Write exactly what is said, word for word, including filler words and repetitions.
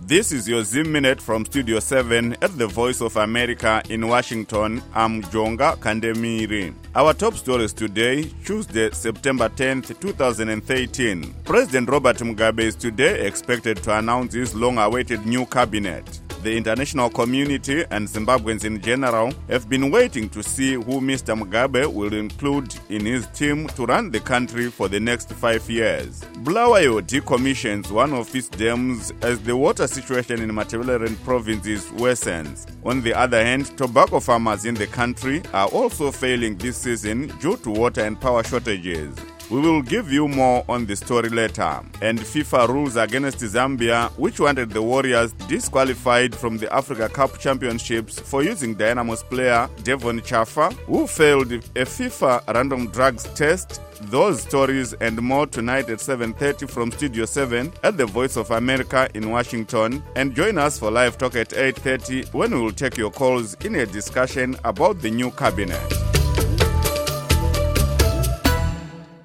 This is your Zim Minute from Studio seven at the Voice of America in Washington. I'm Jonga Kandemiri. Our top stories today, Tuesday, September tenth, twenty thirteen. President Robert Mugabe is today expected to announce his long-awaited new cabinet. The international community and Zimbabweans in general have been waiting to see who Mister Mugabe will include in his team to run the country for the next five years. Bulawayo decommissions one of its dams as the water situation in Matabeleland provinces worsens. On the other hand, tobacco farmers in the country are also failing this season due to water and power shortages. We will give you more on the story later. And FIFA rules against Zambia, which wanted the Warriors disqualified from the Africa Cup Championships for using Dynamos player Devon Chafa, who failed a FIFA random drugs test. Those stories and more tonight at seven thirty from Studio seven at the Voice of America in Washington. And join us for live talk at eight thirty when we will take your calls in a discussion about the new cabinet.